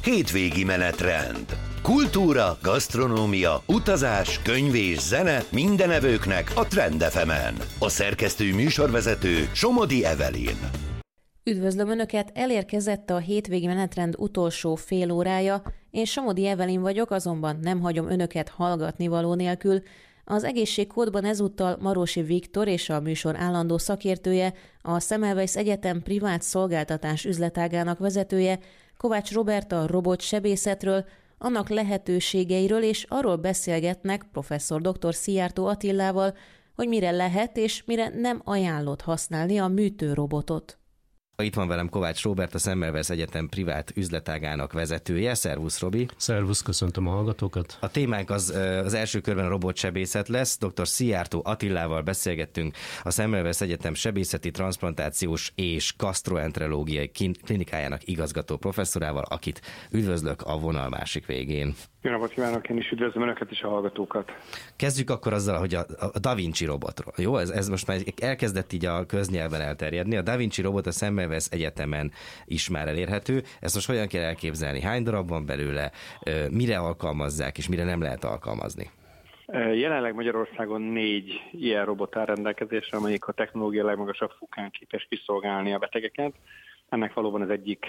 Hétvégi menetrend. Kultúra, gasztronómia, utazás, könyv és zene minden evőknek a Trend FM-en. A szerkesztő műsorvezető Somodi Evelyn. Üdvözlöm Önöket, elérkezett a hétvégi menetrend utolsó fél órája. Én Somodi Evelyn vagyok, azonban nem hagyom Önöket hallgatnivaló nélkül. Az egészségkódban ezúttal Marosi Viktor és a műsor állandó szakértője, a Semmelweis Egyetem privát szolgáltatás üzletágának vezetője, Kovács Robert a robotsebészetről, annak lehetőségeiről, és arról beszélgetnek professzor dr. Szijjártó Attilával, hogy mire lehet és mire nem ajánlott használni a műtőrobotot. Itt van velem Kovács Robert, a Semmelweis Egyetem privát üzletágának vezetője. Szervusz, Robi! Szervusz, köszöntöm a hallgatókat! A témánk az első körben a robotsebészet lesz. Dr. Szijjártó Attilával beszélgettünk, a Semmelweis Egyetem sebészeti, transplantációs és gasztroenterológiai klinikájának igazgató professzorával, akit üdvözlök a vonal másik végén. Jó napot kívánok, én is üdvözlöm Önöket és a hallgatókat. Kezdjük akkor azzal, hogy a Da Vinci robotról. Jó, ez most már elkezdett így a köznyelven elterjedni. A Da Vinci robot a Semmelweis Egyetemen is már elérhető. Ezt most hogyan kell elképzelni? Hány darab van belőle? Mire alkalmazzák és mire nem lehet alkalmazni? Jelenleg Magyarországon 4 ilyen robot áll rendelkezésre, amelyik a technológia legmagasabb fokán képes kiszolgálni a betegeket. Ennek valóban az egyik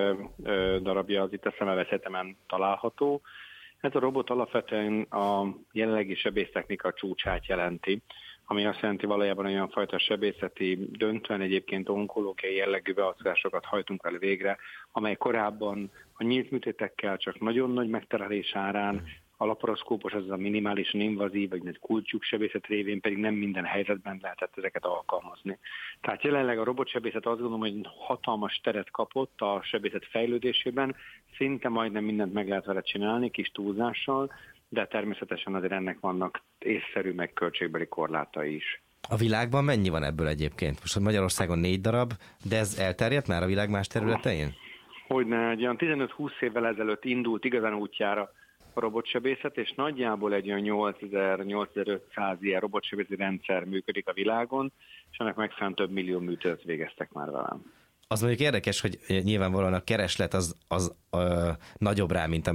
darabja az itt a Semmelweis Egyetemen található. Ez a robot alapvetően a jelenlegi sebésztechnika csúcsát jelenti, ami azt jelenti, valójában olyan fajta sebészeti, döntően egyébként onkológiai jellegű beavatkozásokat hajtunk vele végre, amely korábban a nyílt műtétekkel csak nagyon nagy megterhelés árán, a laparoszkópos, az a minimálisan invazív, vagy egy kulcsuk sebészet révén pedig nem minden helyzetben lehetett ezeket alkalmazni. Tehát jelenleg a robotsebészet azt gondolom, hogy hatalmas teret kapott a sebészet fejlődésében, szinte majdnem mindent meg lehet vele csinálni, kis túlzással, de természetesen azért ennek vannak észszerű meg költségbeli korlátai is. A világban mennyi van ebből egyébként? Most Magyarországon 4 darab, de ez elterjedt már a világ más területein? Hogyne, egy olyan 15-20 évvel ezelőtt indult igazán útjára a robotsebészet, és nagyjából egy olyan 8000-8500 ilyen robotsebészeti rendszer működik a világon, és ennek megfelelően több millió műtétet végeztek már velem. Az mondjuk érdekes, hogy nyilvánvalóan a kereslet az nagyobb rá, mint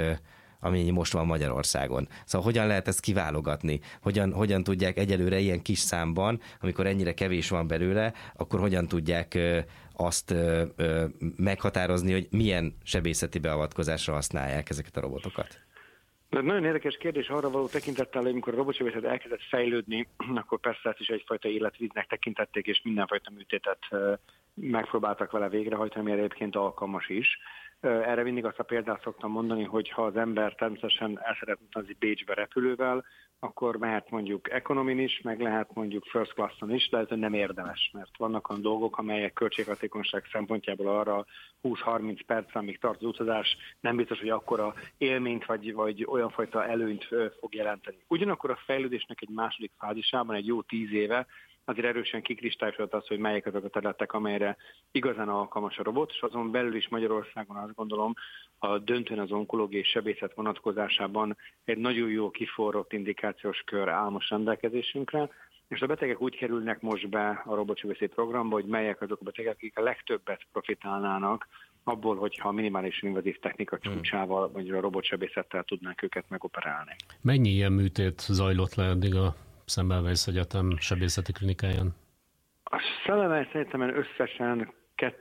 amennyi most van Magyarországon. Szóval hogyan lehet ezt kiválogatni? Hogyan tudják egyelőre ilyen kis számban, amikor ennyire kevés van belőle, akkor hogyan tudják azt meghatározni, hogy milyen sebészeti beavatkozásra használják ezeket a robotokat? De nagyon érdekes kérdés arra való tekintettel, hogy amikor a robotsebészet elkezdett fejlődni, akkor persze ezt is egyfajta életvíznek tekintették, és mindenfajta műtétet megpróbáltak vele végrehajtani, ami egyébként alkalmas is. Erre mindig azt a példát szoktam mondani, hogy ha az ember természetesen el szeretne utazni Bécsbe repülővel, akkor mehet mondjuk economin is, meg lehet mondjuk first classon is, de ez nem érdemes, mert vannak olyan dolgok, amelyek költséghatékonyság szempontjából arra 20-30 perc, amíg tart az utazás, nem biztos, hogy akkora élményt vagy olyan fajta előnyt fog jelenteni. Ugyanakkor a fejlődésnek egy második fázisában, egy jó 10 éve, azért erősen kikristályosodott az, hogy melyek azok a területek, amelyre igazán alkalmas a robot, és azon belül is Magyarországon azt gondolom, a döntően az onkológiai sebészet vonatkozásában egy nagyon jó kiforrott indikációs kör áll most rendelkezésünkre, és a betegek úgy kerülnek most be a robotsebészeti programba, hogy melyek azok a betegek, akik a legtöbbet profitálnának abból, hogyha a minimális invazív technika csúcsával, vagy a robotsebészettel tudnánk őket megoperálni. Mennyi ilyen műtét zajlott le eddig a Semmelweis Egyetem sebészeti klinikáján? A Semmelweis Egyetemen összesen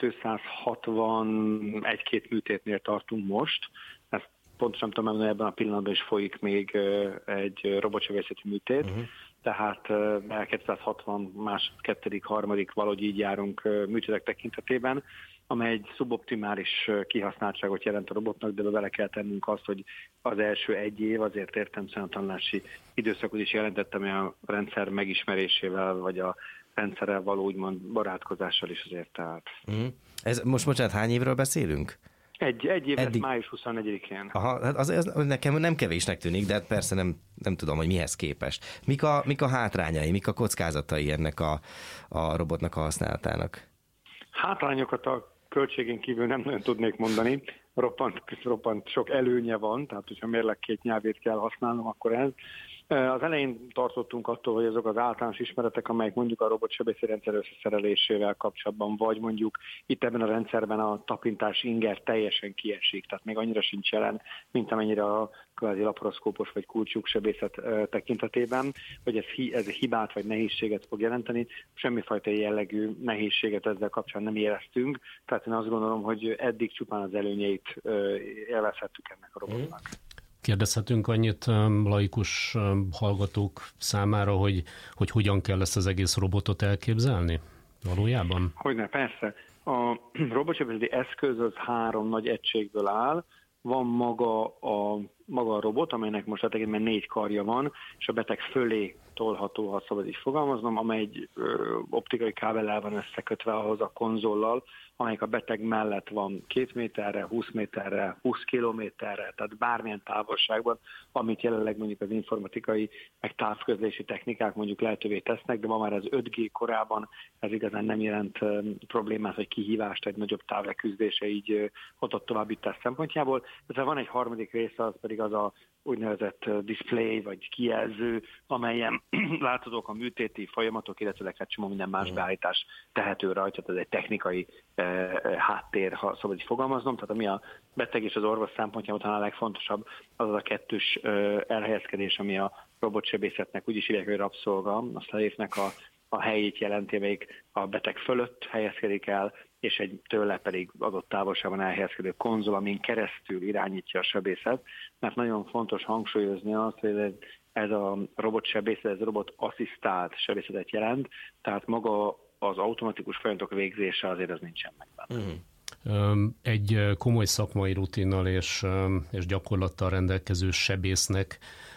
261-2 műtétnél tartunk most. Ezt pontosan tudom mondani, ebben a pillanatban is folyik még egy robotsebészeti műtét. Tehát 260 második, harmadik valahogy így járunk műtétek tekintetében, amely egy szuboptimális kihasználtságot jelent a robotnak, de bele kell tennünk azt, hogy az első 1 év azért értelemszerűen a tanulási időszakot is jelentett, ami a rendszer megismerésével, vagy a rendszerrel való úgymond barátkozással is azért állt. Ez most bocsánat, hány évről beszélünk? Egy év eddig... május 24-én. Aha, az nekem nem kevésnek tűnik, de persze nem tudom, hogy mihez képest. Mik a hátrányai, mik a kockázatai ennek a robotnak a használatának? Hátrányokat a költségén kívül nem nagyon tudnék mondani. roppant sok előnye van, tehát hogyha mérleg két nyelvét kell használnom, akkor ez. Az elején tartottunk attól, hogy azok az általános ismeretek, amelyek mondjuk a robotsebészeti rendszer összeszerelésével kapcsolatban, vagy mondjuk itt ebben a rendszerben a tapintás inger teljesen kiesik, tehát még annyira sincs jelen, mint amennyire a kvázi laparoszkópos vagy kulcslyuksebészet tekintetében, hogy ez hibát vagy nehézséget fog jelenteni. Semmifajta jellegű nehézséget ezzel kapcsolatban nem éreztünk, tehát én azt gondolom, hogy eddig csupán az előnyeit élvezhettük ennek a robotnak. Kérdezhetünk annyit laikus hallgatók számára, hogy hogyan kell ezt az egész robotot elképzelni valójában? Hogyne, persze. A robotsebészeti eszköz az 3 nagy egységből áll. Van maga a robot, amelynek most tekintetben 4 karja van, és a beteg fölé tolható, ha szabad így fogalmaznom, amely egy optikai kábellel van összekötve ahhoz a konzollal, amelyik a beteg mellett van 2 méterre, 20 méterre, 20 kilométerre, tehát bármilyen távolságban, amit jelenleg mondjuk az informatikai, meg távközlési technikák mondjuk lehetővé tesznek, de ma már az 5G korában ez igazán nem jelent problémát, vagy kihívást egy nagyobb távleküzdése így adott továbbítás szempontjából. Ezzel van egy harmadik része, az pedig az a úgynevezett display, vagy kijelző, amelyen láthatók a műtéti folyamatok, illetve egy csomó minden más beállítás tehető rajta, tehát ez egy technikai háttér, ha szabad így fogalmaznom, tehát ami a beteg és az orvos szempontjából talán a legfontosabb, az a kettős elhelyezkedés, ami a robotsebészetnek úgy is hívják, hogy rabszolga, a szlávnek a helyét jelenti, amelyik a beteg fölött helyezkedik el, és egy tőle pedig adott távolságban elhelyezkedő konzol, amin keresztül irányítja a sebészet, mert nagyon fontos hangsúlyozni azt, hogy ez a robotsebészet, ez a robot asszisztált sebészetet jelent, tehát maga az automatikus folyamatok végzése azért az nincsen meg benne. Egy komoly szakmai rutinnal és gyakorlattal rendelkező sebésznek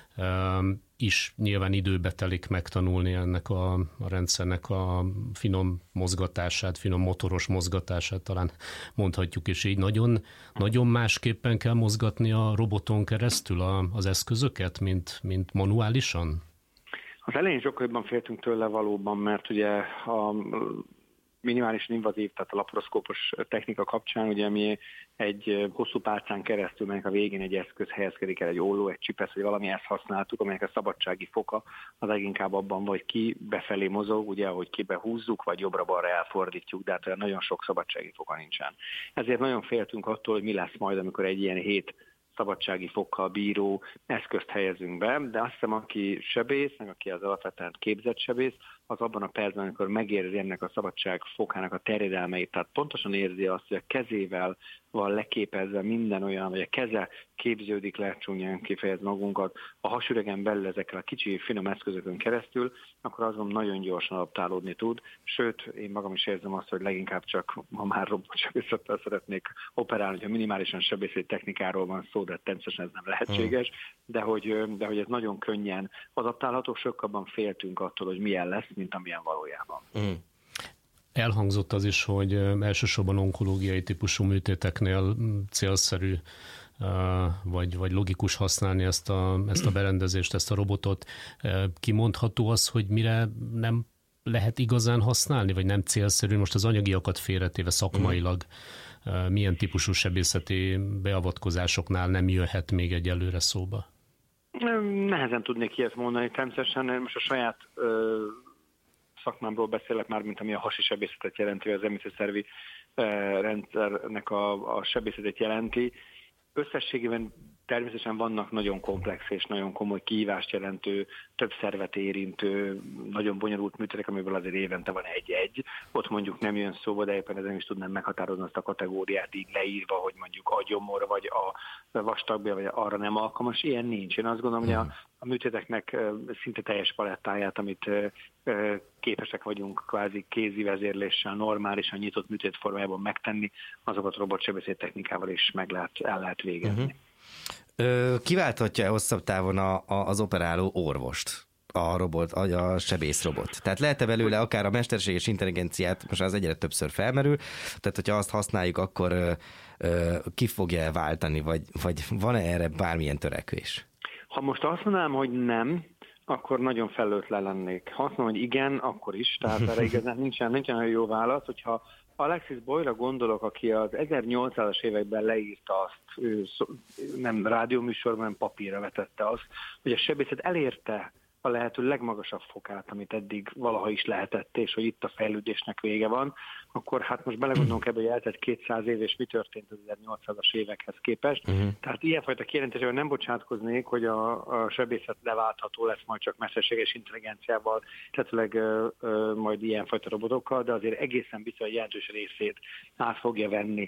is nyilván időbe telik megtanulni ennek a rendszernek a finom mozgatását, finom motoros mozgatását, talán mondhatjuk, és így nagyon másképpen kell mozgatni a roboton keresztül az eszközöket, mint manuálisan? Az elején sokkal jobban féltünk tőle valóban, mert ugye a minimálisan invazív, tehát a laparoszkópos technika kapcsán, ugye mi egy hosszú pálcán keresztül, melynek a végén egy eszköz helyezkedik el, egy olló, egy csipesz, vagy valami, ezt használtuk, amelynek a szabadsági foka az leginkább abban, vagy ki befelé mozog, ugye, ahogy kibe húzzuk, vagy jobbra-balra elfordítjuk, de hát olyan nagyon sok szabadsági foka nincsen. Ezért nagyon féltünk attól, hogy mi lesz majd, amikor egy ilyen 7 szabadsági fokkal bíró eszközt helyezünk be, de azt hiszem, aki sebész, meg aki az alapvetően képzett sebész, az abban a percben, amikor megérzi ennek a szabadság fokának a terjedelmeit, tehát pontosan érzi azt, hogy a kezével van leképezve minden olyan, vagy a keze képződik le, csúnyán kifejez magunkat, a hasüregen belül ezekkel a kicsi, finom eszközökön keresztül, akkor azt gondolom nagyon gyorsan adaptálódni tud. Sőt, én magam is érzem azt, hogy leginkább csak, ha már robotsebészettel szeretnék operálni, hogyha minimálisan sebészeti technikáról van szó, de természetesen ez nem lehetséges, de hogy ez nagyon könnyen adaptálható, sokkal féltünk attól, hogy milyen lesz, mint amilyen valójában. Elhangzott az is, hogy elsősorban onkológiai típusú műtéteknél célszerű vagy logikus használni ezt a berendezést, ezt a robotot. Kimondható az, hogy mire nem lehet igazán használni, vagy nem célszerű, most az anyagiakat félretéve szakmailag, milyen típusú sebészeti beavatkozásoknál nem jöhet még egyelőre szóba? Nehezen tudnék ilyet mondani, természetesen most a saját szakmámról beszélek már, mint ami a hasi sebészetet jelenti, az emésztőszervi rendszernek a sebészetet jelenti. Összességében természetesen vannak nagyon komplex és nagyon komoly kihívást jelentő, több szervet érintő, nagyon bonyolult műtétek, amiből azért évente van egy-egy. Ott mondjuk nem jön szóba, de éppen ezen is tudnám meghatározni azt a kategóriát így leírva, hogy mondjuk a gyomor, vagy a vastagbél, vagy arra nem alkalmas. Ilyen nincs. Én azt gondolom, hogy a műtéteknek szinte teljes palettáját, amit képesek vagyunk kvázi kézi vezérléssel, normálisan nyitott műtét formájában megtenni, azokat robotsebészeti technikával is el lehet végezni. Kiválthatja hosszabb távon az operáló orvost a sebészrobot? Tehát lehet-e belőle akár a mesterséges intelligenciát, most az egyre többször felmerül, tehát hogyha azt használjuk, akkor ki fogja váltani, vagy van-e erre bármilyen törekvés? Ha most azt mondanám, hogy nem, akkor nagyon felelőtlen lennék. Ha azt mondom, hogy igen, akkor is. Tehát erre igazán nincsen olyan jó válasz, hogyha Alexis Boyle-ra gondolok, aki az 1800-as években leírta azt, nem rádióműsorban, hanem papírra vetette azt, hogy a sebészet elérte a lehető legmagasabb fokát, amit eddig valaha is lehetett, és hogy itt a fejlődésnek vége van, akkor hát most belegondolunk ebbe, hogy eltelt 200 év, és mi történt az 1800-as évekhez képest. Tehát ilyenfajta kijelentésében nem bocsátkoznék, hogy a sebészet leváltható lesz majd csak mesterséges intelligenciával, illetőleg majd ilyenfajta robotokkal, de azért egészen biztos, hogy jelentős részét át fogja venni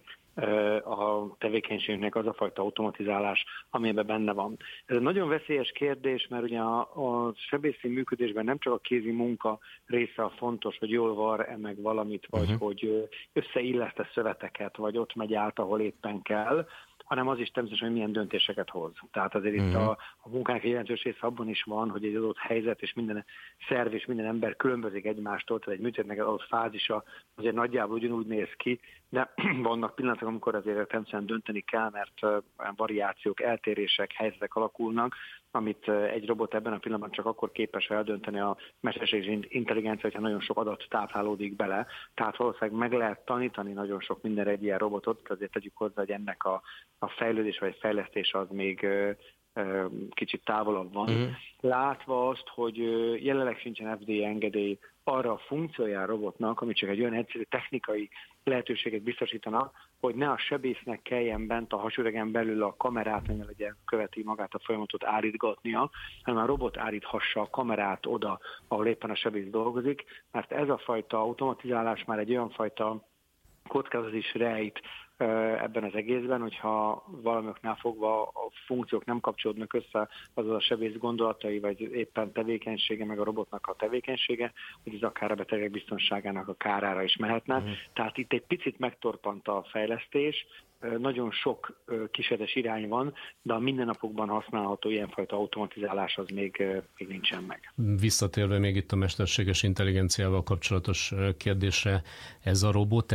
a tevékenységnek az a fajta automatizálás, ami ebben benne van. Ez egy nagyon veszélyes kérdés, mert ugye a sebészi működésben nem csak a kézi munka része a fontos, hogy jól var-e meg valamit, vagy hogy összeilleszte szöveteket, vagy ott megy át, ahol éppen kell, hanem az is természetesen, hogy milyen döntéseket hoz. Tehát azért itt a munkának egy jelentős része abban is van, hogy egy adott helyzet és minden szerv és minden ember különbözik egymástól, tehát egy műtétnek az adott fázisa azért nagyjából ugyanúgy néz ki, de vannak pillanatok, amikor azért természetesen dönteni kell, mert variációk, eltérések, helyzetek alakulnak, amit egy robot ebben a pillanatban csak akkor képes eldönteni a mesterséges intelligencia, hogyha nagyon sok adat táplálódik bele. Tehát valószínűleg meg lehet tanítani nagyon sok mindenre egy ilyen robotot, azért tegyük hozzá, hogy ennek a fejlődés vagy fejlesztés az még kicsit távolabb van. Látva azt, hogy jelenleg sincsen FDA engedély arra a funkciójára robotnak, ami csak egy olyan egyszerű technikai lehetőséget biztosítana, hogy ne a sebésznek kelljen bent a hasüregen belül a kamerát, amivel ugye követi magát a folyamatot állítgatnia, hanem a robot állíthassa a kamerát oda, ahol éppen a sebész dolgozik, mert ez a fajta automatizálás már egy olyan fajta kockázat is rejt ebben az egészben, hogyha valamiknál fogva a funkciók nem kapcsolódnak össze, azaz a sebész gondolatai, vagy éppen tevékenysége, meg a robotnak a tevékenysége, hogy ez akár a betegek biztonságának a kárára is mehetne. Tehát itt egy picit megtorpant a fejlesztés, nagyon sok kísérletes irány van, de a mindennapokban használható ilyenfajta automatizálás az még nincsen meg. Visszatérve még itt a mesterséges intelligenciával kapcsolatos kérdésre, ez a robot,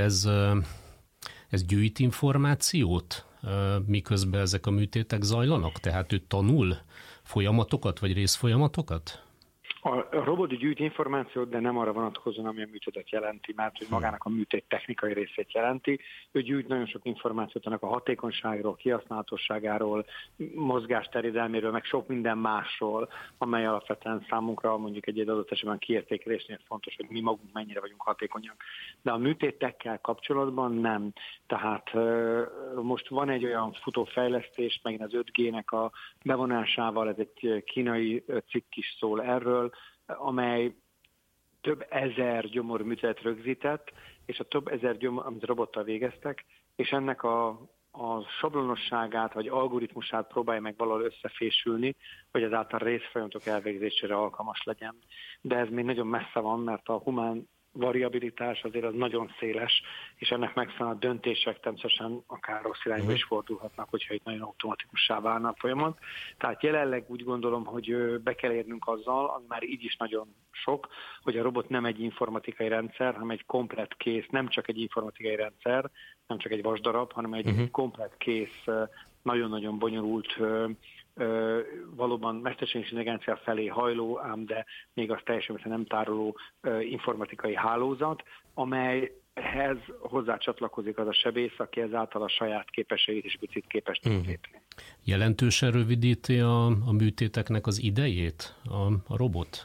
ez gyűjt információt, miközben ezek a műtétek zajlanak? Tehát ő tanul folyamatokat, vagy részfolyamatokat? A robot gyűjt információt, de nem arra vonatkozóan, ami a műtétet jelenti, mert hogy magának a műtét technikai részét jelenti. Ő gyűjt nagyon sok információt annak a hatékonyságról, kihasználhatóságáról, mozgásterjedelméről, meg sok minden másról, amely alapvetően számunkra mondjuk egy adott esetben kiértékelésnél fontos, hogy mi magunk mennyire vagyunk hatékonyak. De a műtétekkel kapcsolatban nem. Tehát most van egy olyan futófejlesztés, megint az 5G-nek a bevonásával, ez egy kínai cikk is szól erről, amely több ezer gyomorműtétet rögzített, és a több ezer gyomor, amit robottal végeztek, és ennek a sablonosságát vagy algoritmusát próbálja meg valahol összefésülni, hogy ezáltal részfolyamatok elvégzésére alkalmas legyen. De ez még nagyon messze van, mert a humán variabilitás azért az nagyon széles, és ennek megfelelően a döntések természetesen akár rossz irányba is fordulhatnak, hogyha itt nagyon automatikussá válna a folyamat. Tehát jelenleg úgy gondolom, hogy be kell érnünk azzal, ami már így is nagyon sok, hogy a robot nem egy informatikai rendszer, hanem egy komplett kész, nem csak egy informatikai rendszer, nem csak egy vasdarab, hanem egy komplett kész, nagyon-nagyon bonyolult, valóban mesterséges intelligencia felé hajló, ám de még azt teljesen nem tároló informatikai hálózat, amelyhez hozzácsatlakozik az a sebész, aki ezáltal a saját képességét is picit képes lépni. Jelentősen rövidíti a műtéteknek az idejét a robot?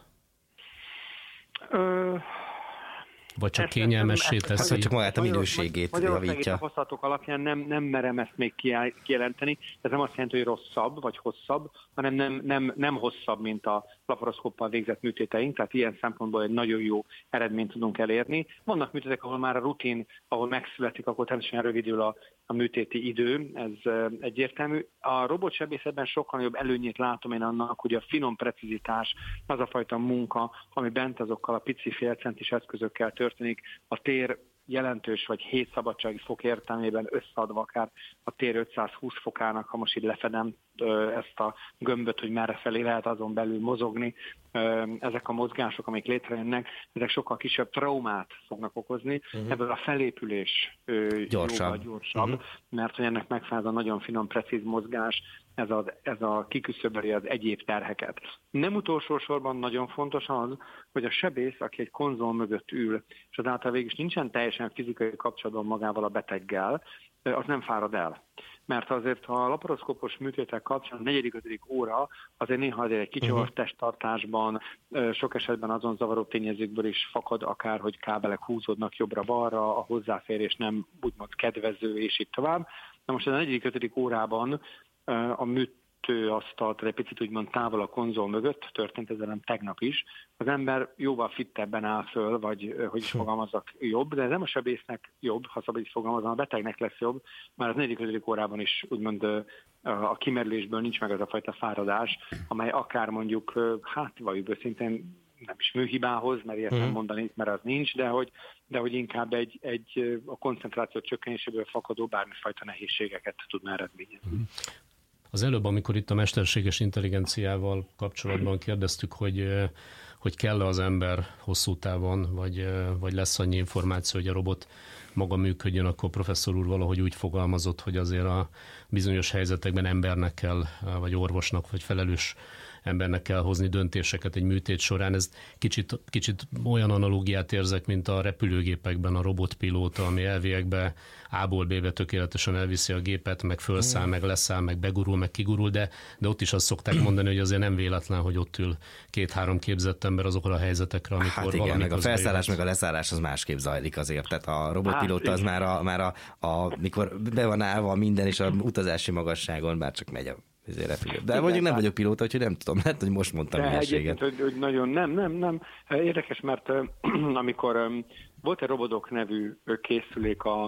Vagy csak kényelmessé teszi? Csak magát a minőségét javítja. A tapasztalatok alapján nem merem ezt még kijelenteni. Ez nem azt jelenti, hogy rosszabb vagy hosszabb, hanem nem hosszabb, mint a laparoszkóppal végzett műtéteink, tehát ilyen szempontból egy nagyon jó eredményt tudunk elérni. Vannak műtétek, ahol már a rutin, ahol megszületik, akkor természetesen rövidül a műtéti idő, ez egyértelmű. A robotsebészetben sokkal nagyobb előnyét látom én annak, hogy a finom precizitás, az a fajta munka, ami bent azokkal a pici félcentis eszközökkel történik, a tér jelentős vagy 7 szabadsági fok értelmében összeadva akár a tér 520 fokának, ha most így lefedem ezt a gömböt, hogy merre felé lehet azon belül mozogni. Ezek a mozgások, amik létrejönnek, ezek sokkal kisebb traumát fognak okozni. Ebből a felépülés jóval gyorsabb, mert hogy ennek megfelel a nagyon finom, precíz mozgás, ez a kiküszöböli az egyéb terheket. Nem utolsó sorban nagyon fontos az, hogy a sebész, aki egy konzol mögött ül, és azáltal végül is nincsen teljesen fizikai kapcsolatban magával a beteggel, az nem fárad el. Mert azért a laparoszkópos műtétek kapcsán a 4.-5. óra azért néha azért egy kicsi testtartásban, sok esetben azon zavaró tényezőkből is fakad akár, hogy kábelek húzódnak jobbra-balra, a hozzáférés nem úgymond kedvező, és így tovább. Na most a 4.-5. órában a műtőasztalt egy picit úgymond távol a konzol mögött, történt ez nem tegnap is, az ember jóval fittebben áll föl, vagy hogy is fogalmazzak, jobb, de ez nem a sebésznek jobb, ha szabad is fogalmazom, a betegnek lesz jobb, mert az 4.-5. órában is úgymond a kimerülésből nincs meg az a fajta fáradás, amely akár mondjuk, valljuk őszintén, nem is műhibához, mert ilyet nem mondani, mert az nincs, de hogy inkább a koncentráció csökkenéséből fakadó bármifajta nehézségeket tudná eredményezni. Az előbb, amikor itt a mesterséges intelligenciával kapcsolatban kérdeztük, hogy kell-e az ember hosszú távon, vagy lesz annyi információ, hogy a robot maga működjön, akkor professzor úr valahogy úgy fogalmazott, hogy azért a bizonyos helyzetekben embernek kell, vagy orvosnak, vagy felelős embernek kell hozni döntéseket egy műtét során. Ez kicsit olyan analógiát érzek, mint a repülőgépekben a robotpilóta, ami elviekben A-ból B-be tökéletesen elviszi a gépet, meg fölszáll, meg leszáll, meg begurul, meg kigurul, de ott is azt szokták mondani, hogy azért nem véletlen, hogy ott ül 2-3 képzett ember azokra a helyzetekre, amikor hát igen, meg a felszállás, meg a leszállás az másképp zajlik azért. Tehát a robotpilóta az már mikor be van állva minden, és a utazási magasságon már csak megy a repülő. De mondjuk nem vagyok pilóta, úgyhogy nem tudom, lehet, hogy most mondtam hülyeséget. Hogy nagyon nem. Érdekes, mert amikor volt egy Robodok nevű készülék a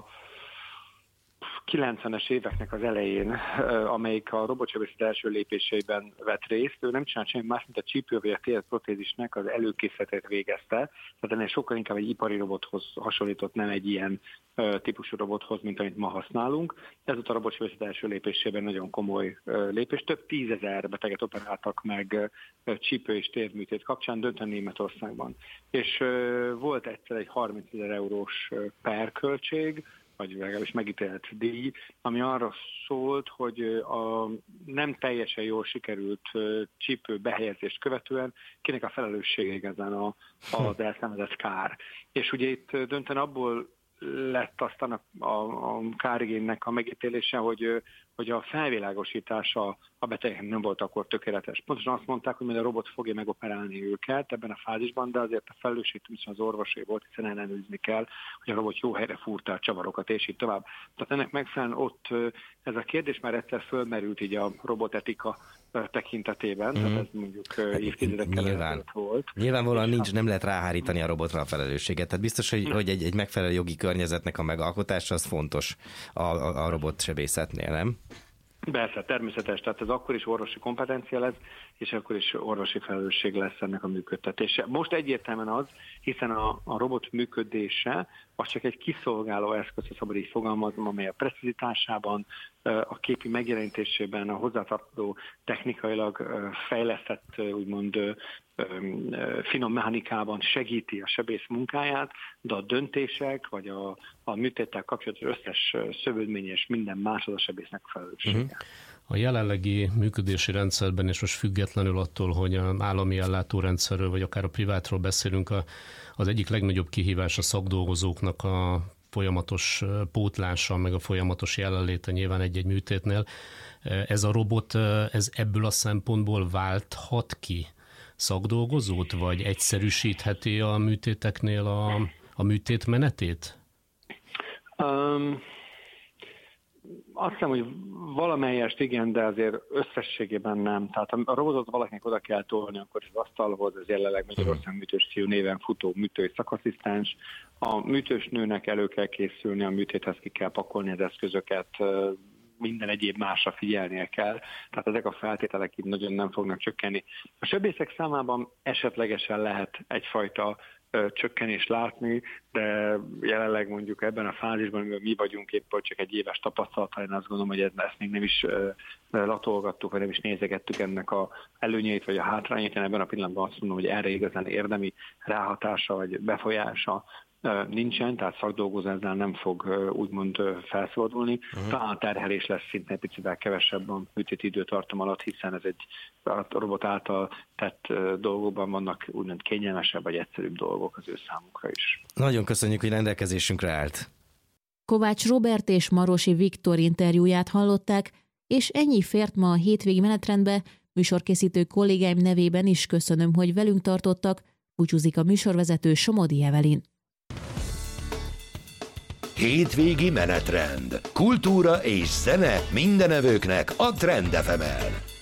90-es éveknek az elején, amelyik a robotsebészet első lépéseiben vett részt, ő nem csinált semmi más, mint a csípő vagy a térprotézisnek az előkészletét végezte. Tehát ennél sokkal inkább egy ipari robothoz hasonlított, nem egy ilyen típusú robothoz, mint amit ma használunk. Ez a robotsebészet első lépésében nagyon komoly lépés. Több 10 000 beteget operáltak meg csípő és térműtét kapcsán, döntően Németországban. És volt egyszer egy 30 000 eurós perköltség, vagy legalábbis megítélt díj, ami arra szólt, hogy a nem teljesen jól sikerült csípő behelyezést követően kinek a felelőssége igazán az elszenvedett kár. És ugye itt döntően abból lett aztán a kárigénynek a megítélése, hogy a felvilágosítása a betegeknek nem volt akkor tökéletes. Pontosan azt mondták, hogy majd a robot fogja megoperálni őket ebben a fázisban, de azért a felelősség az orvosé volt, hiszen ellenőrizni kell, hogy a robot jó helyre fúrta a csavarokat, és így tovább. Tehát ennek megfelelően ott ez a kérdés már egyszer fölmerült így a robotetika tekintetében, tehát ez mondjuk évtizedekkel ezelőtt volt. Nyilvánvalóan nem lehet ráhárítani a robotra a felelősséget, tehát biztos, hogy egy megfelelő jogi környezetnek a megalkotása az fontos a robotsebészetnél, nem? Persze, természetes, tehát ez akkor is orvosi kompetencia lesz, és akkor is orvosi felelősség lesz ennek a működtetése. Most egyértelműen az, hiszen a robot működése az csak egy kiszolgáló eszköz, ha szabad így fogalmazom, amely a precizitásában, a képi megjelenítésében, a hozzátartozó technikailag fejlesztett, úgymond finom mechanikában segíti a sebész munkáját, de a döntések, vagy a műtéttel kapcsolatos összes szövődmény és minden más az a sebésznek felelőssége. A jelenlegi működési rendszerben, és most függetlenül attól, hogy állami ellátórendszerről, vagy akár a privátról beszélünk, az egyik legnagyobb kihívás a szakdolgozóknak a folyamatos pótlása, meg a folyamatos jelenléte nyilván egy-egy műtétnél. Ez a robot, ez ebből a szempontból válthat ki szakdolgozót, vagy egyszerűsítheti a műtéteknél a műtét menetét? Azt hiszem, hogy valamelyest igen, de azért összességében nem. Tehát a robotot valakinek oda kell tolni, akkor az asztalhoz, ez jelenleg Magyarország műtős fiú néven futó műtői szakasszisztens. A műtős nőnek elő kell készülni, a műtéthez ki kell pakolni az eszközöket, minden egyéb másra figyelnie kell. Tehát ezek a feltételek így nagyon nem fognak csökkenni. A sebészek számában esetlegesen lehet egyfajta csökkenést látni, de jelenleg mondjuk ebben a fázisban, amiben mi vagyunk éppen csak egy éves tapasztalattal, én azt gondolom, hogy ezt még nem is latolgattuk, vagy nem is nézegettük ennek a előnyeit, vagy a hátrányait. Én ebben a pillanatban azt mondom, hogy erre igazán érdemi ráhatása, vagy befolyása nincsen, tehát szakdolgozásnál nem fog úgymond felszabadulni. Talán a terhelés lesz szintén egy picivel kevesebb a műtéti időtartam alatt, hiszen ez a robot által tett dolgokban vannak úgymond kényelmesebb vagy egyszerűbb dolgok az ő számukra is. Nagyon köszönjük, hogy rendelkezésünkre állt. Kovács Robert és Marosi Viktor interjúját hallották, és ennyi fért ma a hétvégi menetrendbe. Műsorkészítő kollégáim nevében is köszönöm, hogy velünk tartottak. Búcsúzik a műsorvezető Somodi Evelin. Hétvégi menetrend. Kultúra és zene mindenevőknek a Trend FM-en.